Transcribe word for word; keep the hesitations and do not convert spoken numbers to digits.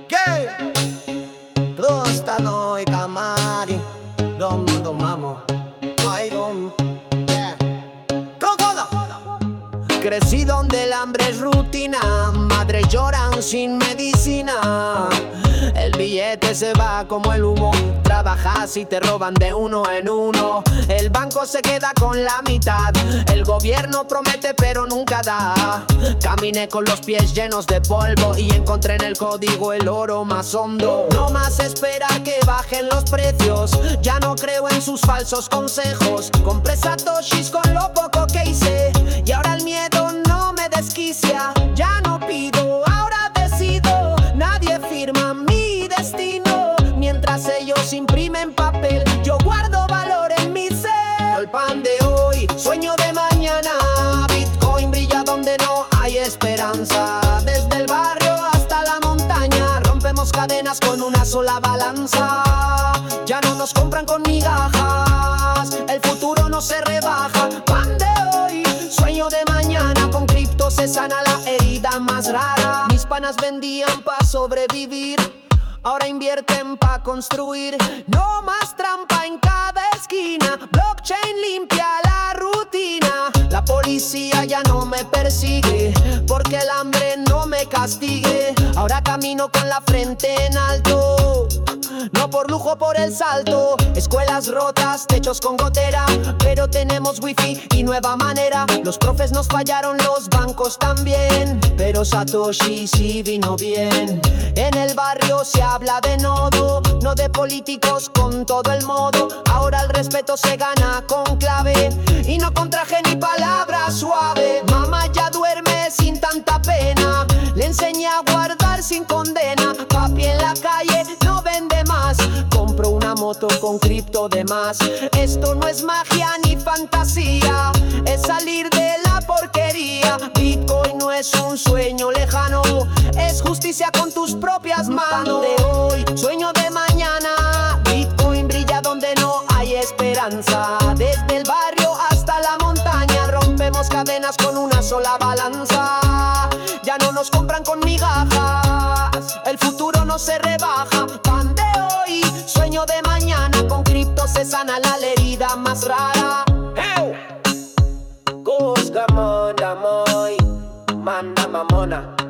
¿Qué? Prostano y Camari, dom dom mamo, ay dom, yeah. Con todo. Crecí donde el hambre es rutina, madres lloran sin medicina. El billete se va como el humo, trabajas y te roban de uno en uno. El banco se queda con la mitad, el gobierno promete pero nunca da. Caminé con los pies llenos de polvo y encontré en el código el oro más hondo. No más esperar que bajen los precios, ya no creo en sus falsos consejos. Compré satoshis con lo poco que hice y ahora el miedo no me desquicia. Ya no pido, ahora decido, nadie firma mi destino. Mientras ellos imprimen papel, yo guardo valor en mi ser. El pan de hoy, sueño de mañana. Bitcoin brilla donde no hay esperanza. Desde el barrio hasta la montaña, rompemos cadenas con una sola balanza. Ya no nos compran con migajas, el futuro no se rebaja. Pan de hoy, sueño de mañana. Con cripto se sana la herida más rara. Mis panas vendían pa' sobrevivir, ahora invierten pa' construir. No más trampa en cada esquina, blockchain limpia la rutina. La policía ya no me persigue, porque el hambre no me castigue. Ahora camino con la frente en alto, no por lujo, por el salto. Escuelas rotas, techos con gotera, pero tenemos wifi y nueva manera. Los profes nos fallaron, los bancos también, pero Satoshi sí vino bien. En el barrio se habla de nodo, no de políticos con todo el modo. Ahora el respeto se gana con clave y no con traje ni palabra suave. Mamá ya duerme sin tanta pena, le enseñé a guardar sin condena. Papi en la calle no vende más, compro una moto con cripto de más. Esto no es magia ni fantasía, es salir de la porquería. Bitcoin no es un sueño lejano, es justicia con tus propias manos. De hoy, sueño de mañana. Bitcoin brilla donde no hay esperanza. Desde el barrio hasta la montaña, rompemos cadenas con una sola balanza. Ya no nos compran con migajas, el futuro no se rebaja. Pan de hoy, sueño de mañana. Con cripto se sana la herida más rara. Hey. Cusca manda muy, manda mamona.